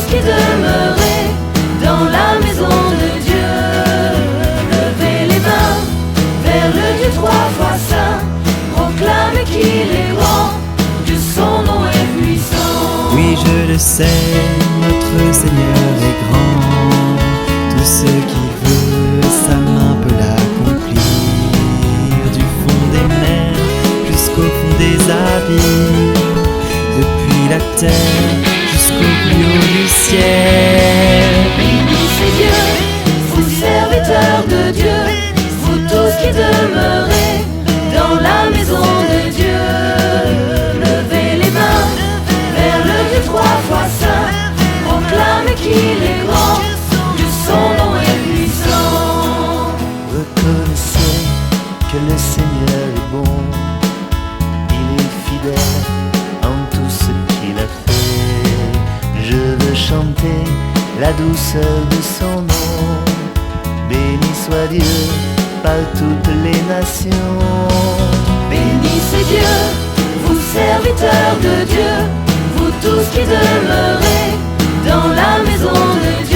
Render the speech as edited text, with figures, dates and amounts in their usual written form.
qui demeurez dans la maison de Dieu. Levez les mains vers le Dieu trois fois saint, proclamez qu'il est grand, que son nom est puissant. Oui, je le sais, notre Seigneur est grand. Tout ce qu'il veut, sa main peut l'accomplir. Du fond des mers jusqu'au fond des abîmes, depuis la terre jusqu'au plus haut du ciel. Bénissez Dieu, vous serviteurs de Dieu, vous tous qui demeurez dans la maison de Dieu. Levez les mains vers le Dieu trois fois saint, proclamez qu'il est grand, que son nom est puissant. Reconnaissez que le Seigneur est bon, il est fidèle en tout ce qu'il a fait. Je veux chanter la douceur de son nom. Béni soit Dieu par toutes les nations. Bénissez Dieu, vous serviteurs de Dieu, vous tous qui demeurez dans la maison de Dieu.